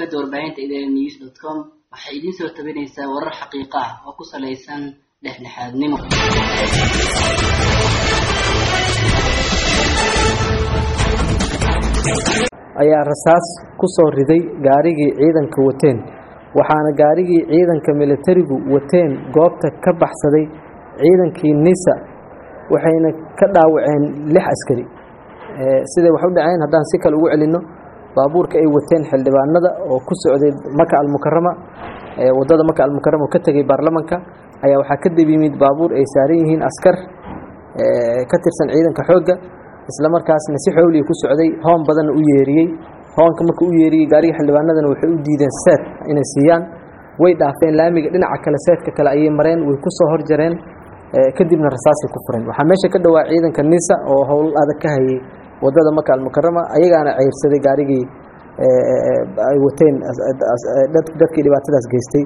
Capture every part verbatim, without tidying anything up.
shabakada warbaahinta idaaha news dot com waxay idin soo tabinaysaa warar xaqiiqo ah oo ku saleysan dhexdhexaadnimo. ayaa rasaas ku soo riday gaarigii ciidanka wateen waxaana gaarigii ciidanka militarigu wateen goobta ka baxsaday ciidankii nisa waxayna ka dhaawaceen lix askari ee sida wax u dhaceen haddaan si kale ugu celino baabuurka ay wateen xildhibaanada oo ku socday Maka al-Mukarrama ee wadada Maka al-Mukarrama ka tagay baarlamaanka ayaa waxa ka dib yimid baabuur ay saaran yihiin askar ee ka tirsan ciidanka xoogga isla markaasna si xawli ku socday hoon badan u yeeriyay hoonka markuu u yeeriyay gaariga xildhibaanadana waxay u diideen seed inay siiyaan way dhaafeen laamiga dhinaca kale seedka kale ayay mareen way ku soo horjareen kadibna rasaas ku fureen waxa meesha ka dhawaa ciidanka nisa oo howl adag ka hayay wadada Maka al-Mukarrama ayagaana ceyrsaday gaarigii ay wateen dadkii dhibaatadaas geystay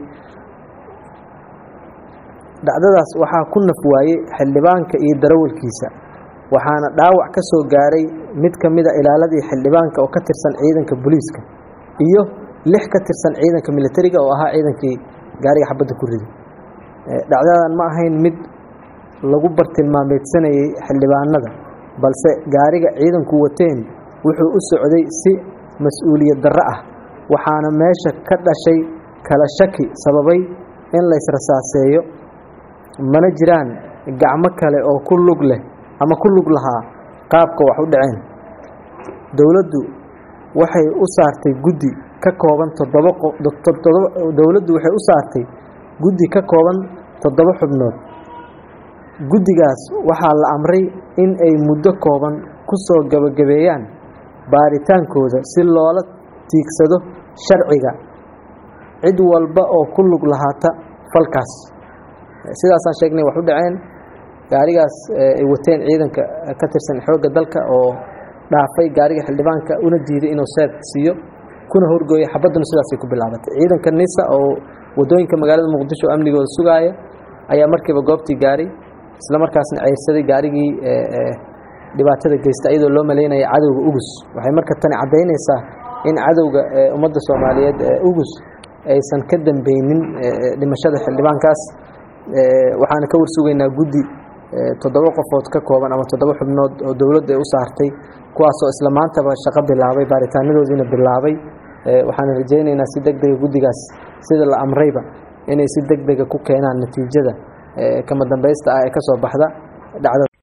dhacdadaas waxa ku naf waayay xildhibaanka iyo darawalkiisa waxaana dhaawac ka soo gaaray mid kamid ah ilaaladii xildhibaanka oo ka tirsan ciidanka booliiska iyo lix ka tirsan ciidanka militariga oo ahaa ciidankii gaariga xabadda ku riday dhacdadan ma ahayn mid lagu bartilmaameedsanayay xildhibaanada balse gaariga ciidanku wateen wuxuu u socday si mas'uuliyad darro ah waxaana meesha ka dhashay kala shaki sababay in la israsaaseeyo mana jiraan gacmo kale oo ku lug leh ama ku lug lahaa qaabka wax u dhaceen dawladdu waxay u saartay guddi ka kooban toddoba dawladdu waxay u saartay guddi ka kooban toddoba xubnood guddigaas waxaa la amray in ay muddo kooban ku soo gabagabeeyaan baaritaankooda si loola tiigsado sharciga cid walba oo ku lug lahaata falkaas sidaas aan sheegnay wax u dhaceen gaarigaas ay wateen ciidanka ka tirsan xoogga dalka oo dhaafay gaariga xildhibaanka una diiday inuu seed siiyo kuna horgooyay xabaduna sidaas ay ku bilaabatay ciidanka nisa oo wadooyinka magaalada muqdisho amnigooda sugaaya ayaa markiiba goobtii gaaray isla markaasna ceyrsaday gaarigii dhibaatada geystay iyadoo loo maleynayay cadowga ugus waxay marka tan cadeynaysaa in cadowga ummadda Soomaaliyeed ugus aysan ka dambeeynin dhimashada xildhibaankaas waxaana ka warsugaynaa guddi toddoba qofood ka kooban ama toddoba xubnood oo dawladda ay u saartay kuwaas oo isla maantaba shaqo bilaabay baaritaanadoodina bilaabay waxaan rajaynaynaa si degdeg guddigaas sida la amrayba inay si degdeg ku keenaan natiijada kama dambaysta ah ee ka soo baxda dhacdada